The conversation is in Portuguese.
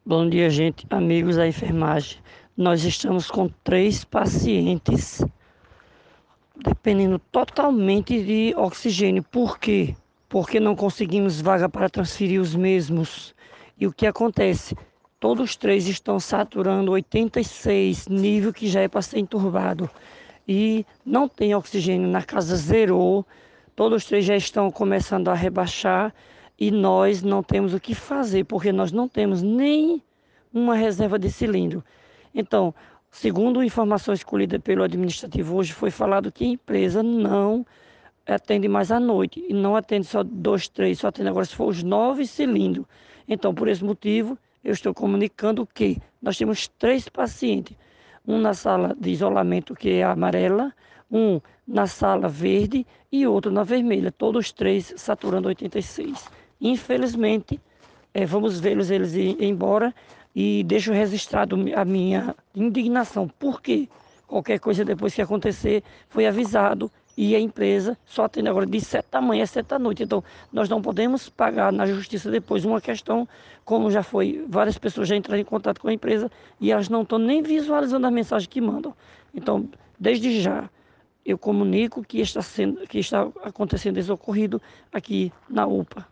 Bom dia, gente, amigos da enfermagem. Nós estamos com 3 pacientes dependendo totalmente de oxigênio. Por quê? Porque não conseguimos vaga para transferir os mesmos. E o que acontece? Todos três estão saturando 86, nível que já é para ser entubado. E não tem oxigênio, na casa zerou. Todos três já estão começando a rebaixar e nós não temos o que fazer, porque nós não temos nem uma reserva de cilindro. Então, segundo informações colhidas pelo administrativo hoje, foi falado que a empresa não atende mais à noite. E não atende só dois, três, só atende agora se for os 9 cilindros. Então, por esse motivo, eu estou comunicando que nós temos 3 pacientes. Um na sala de isolamento, que é a amarela, um na sala verde e outro na vermelha. Todos três saturando 86. Infelizmente, vamos vê-los eles ir embora e deixo registrado a minha indignação. Por quê? Qualquer coisa depois que acontecer, foi avisado e a empresa só atende agora de 7 da manhã a 7 da noite. Então, nós não podemos pagar na justiça depois uma questão, como já foi, várias pessoas já entraram em contato com a empresa e elas não estão nem visualizando a mensagem que mandam. Então, desde já, eu comunico que está acontecendo esse ocorrido aqui na UPA.